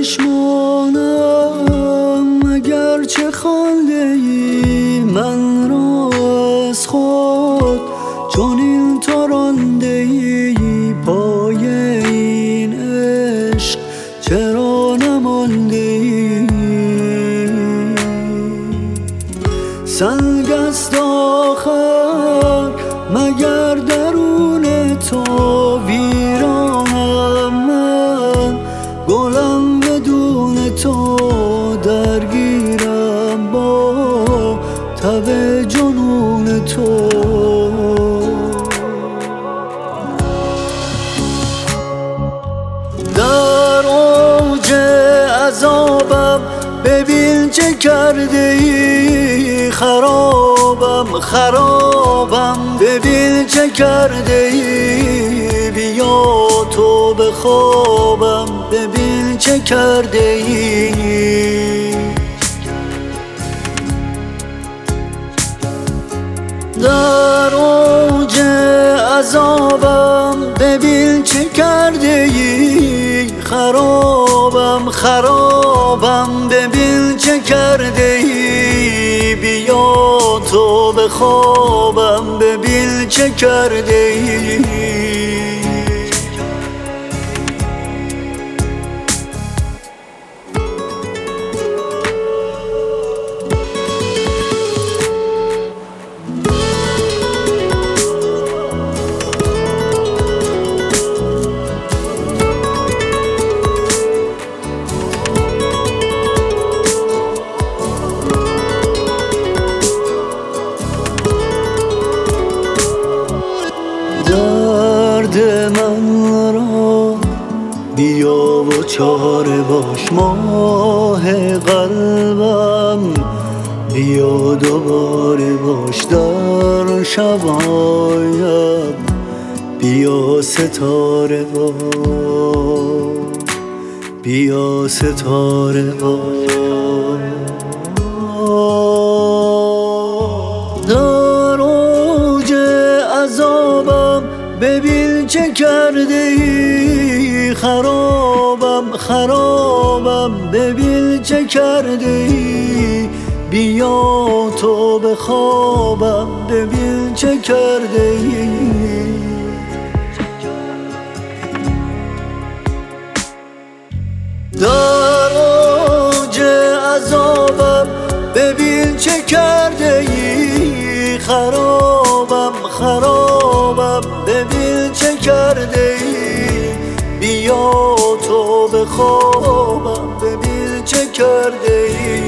چشمانم اگرچه خوانده ای من را از خود، چون این تو رانده ای پای این عشق چرا نمانده ای؟ سنگ است آخر مگر درون تو ویرانم من، گلم بدون تو درگیرم با تب جنون تو. در اوج عذابم ببین چه کرده ای، خرابم خرابم ببین چه کرده ای، بیا تو به خوابم ببین چه کرده ای. در اوج عذابم ببین چه کرده ای، خرابم خرابم ببین چه کرده ای، بیا تو به خوابم ببین چه کرده ای. درد من را بیا و چاره باش، ماه قلبم بیا دوباره باش، در شبایم بیا ستاره باش، بیا ستاره باش. در اوج عذابم ببین چه کرده ای، خرابم خرابم ببین چه کرده ای، بیا تو به خوابم ببین چه کرده ای. در اوج عذابم ببین چه کرده ای، خرابم خرابم ببین چه کرده ای، بیا تو به خوابم ببین چه کرده ای.